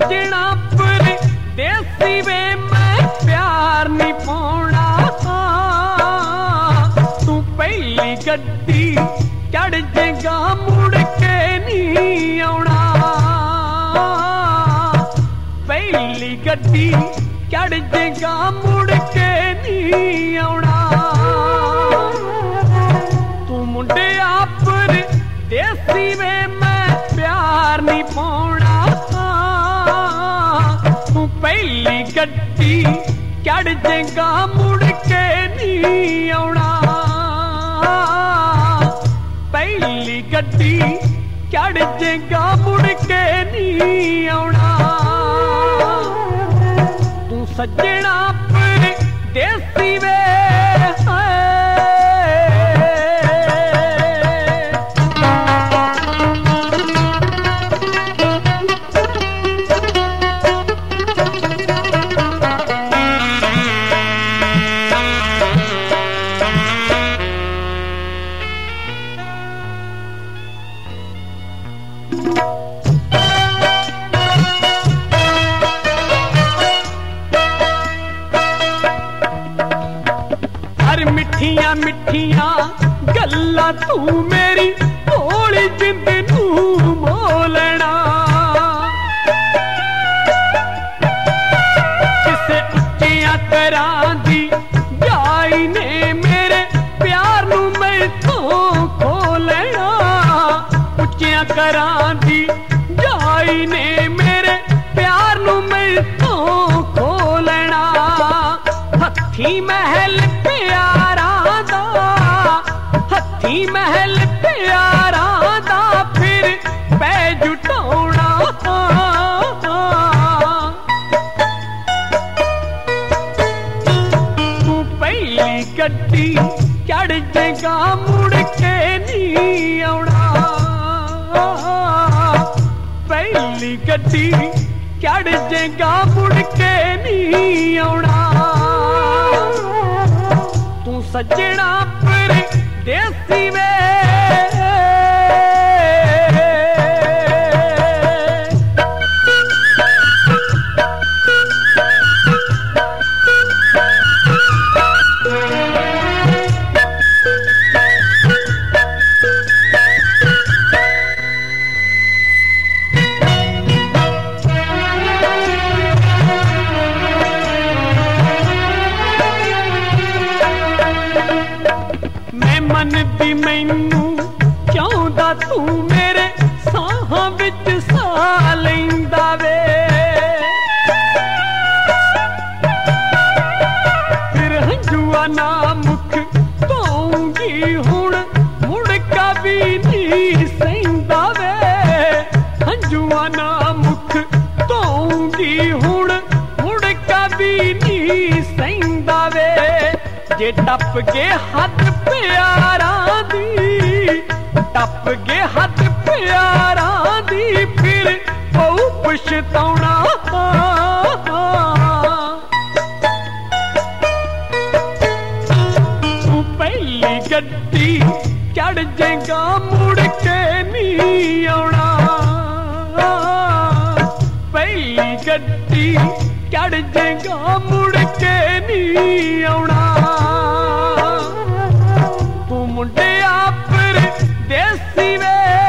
सजना परदेसी वे मैं प्यार नहीं पाउना तू पहली गड्डी चढ़ जेगा मुड़ के नहीं आउना पहली गड्डी चढ़ जेगा मुड़ के नहीं आउना तू मुंडिया परदेसी वे मैं प्यार नहीं पाउना तू पहली गड्डी चढ़ जेगा मुड़ के नहीं आउना पहली गड्डी चढ़ जेगा मुड़ के नहीं आउना तू सजना परदेसी वे मिठिया मिठिया गल्ला तू मेरी भोली जिंद नू मोलना किसे उच्चिया तरह दी जाई ने मेरे प्यार नू मैं तो खोलना उच्चिया करां दी जाई ने मेरे प्यार नू मैं तो खोलना हथी महल हथी महल प्यारा दा फिर पै जुटाउना तू पहली गड्डी चढ़ जेगा मुड़ के नहीं आउना पहली गड्डी चढ़ जेगा मुड़ के नहीं आउना तू सजना परदेसी वे मन दी मैनू चाहदा तू मेरे साहां विच सा लैंदा वे फिर हंजुआ ना मुख धोऊंगी हुण मुड़ का भी नहीं सहिंदा वे हंजुआ ना मुख धोऊंगी हुण मुड़ का भी नहीं सहिंदा वे जे टप के हद प्यारा दी टप के हद प्यारा दी फिर बहु पछताउना तू पहली गड्डी चढ़ जेगा मुड़ के नहीं आउना पहली गड्डी चढ़ जेगा मुड़ के नहीं आउना मुंडिया परदेसी वे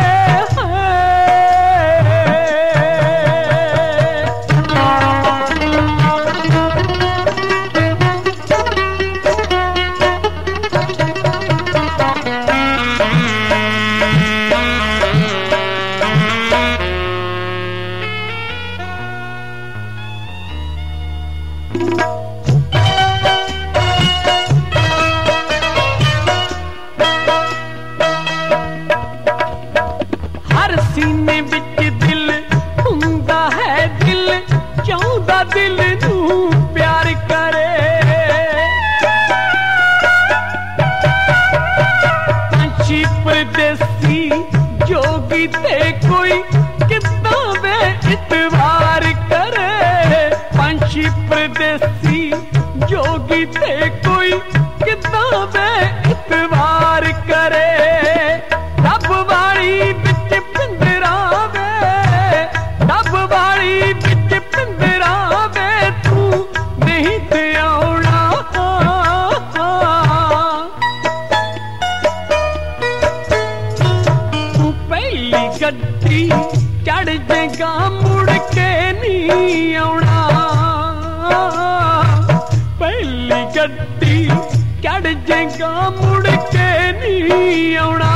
सीने विच दिल हुंदा है दिल चाहदा दिल नू प्यार करे पंछी परदेसी जोगी ते कोई कितना वे इतवार करे पंछी परदेसी जोगी ते कोई कितना वे इतवार करे रब वाली बिच पिंजरा वे रब वाली बिच ਚੜ ਜਾਏਗਾ ਮੁੜ ਕੇ ਨਹੀਂ ਆਉਣਾ।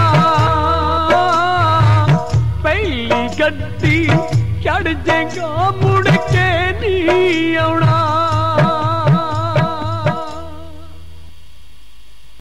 ਪਹਿਲੀ ਗੱਡੀ ਚੜ ਜਾਏਗਾ ਮੁੜ ਕੇ ਨਹੀਂ ਆਉਣਾ।